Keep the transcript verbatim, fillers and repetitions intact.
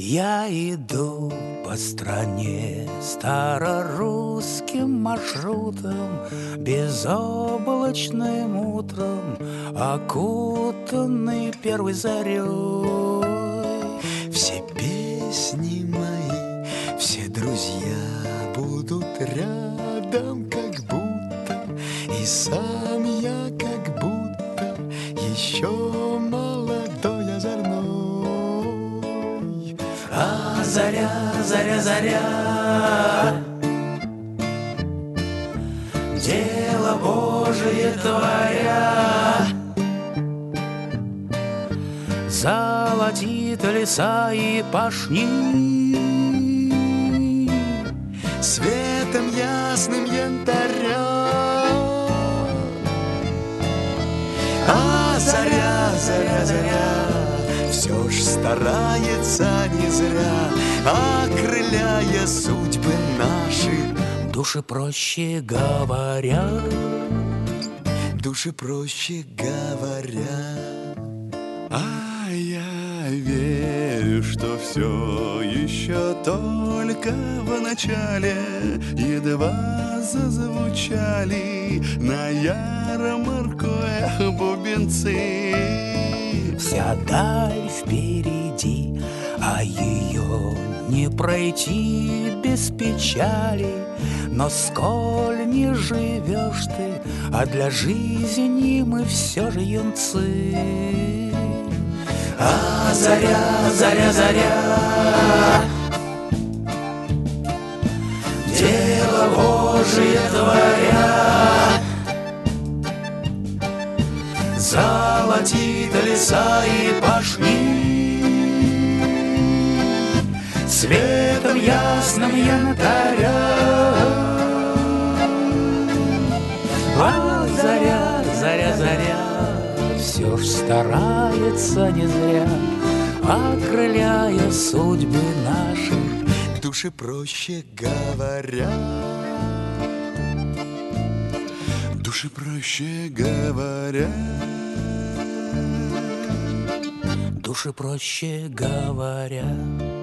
Я иду по стране старорусским маршрутом, безоблачным утром, окутанный первой зарей. Все песни мои, все друзья будут рядом, как будто, и сам я как будто еще молодой озорной. А заря, заря, заря, дело Божие творя, золотит леса и пашни, светом ясным янтаря. А заря, заря, заря, все ж старается не зря, окрыляя судьбы наши. Души проще говоря, души проще говоря. А я верю, что все еще только в начале, едва зазвучали на ярмарку бубенцы. вся даль впереди, а ее не пройти без печали. Но сколь не живешь ты, а для жизни мы все же юнцы. А заря, заря, заря, дело Божие творя, золотит леса и пашни, светом ясным янтаря. А заря, заря, заря, все ж старается не зря, окрыляя судьбы наши. Души проще говоря, души проще говоря, души проще говоря.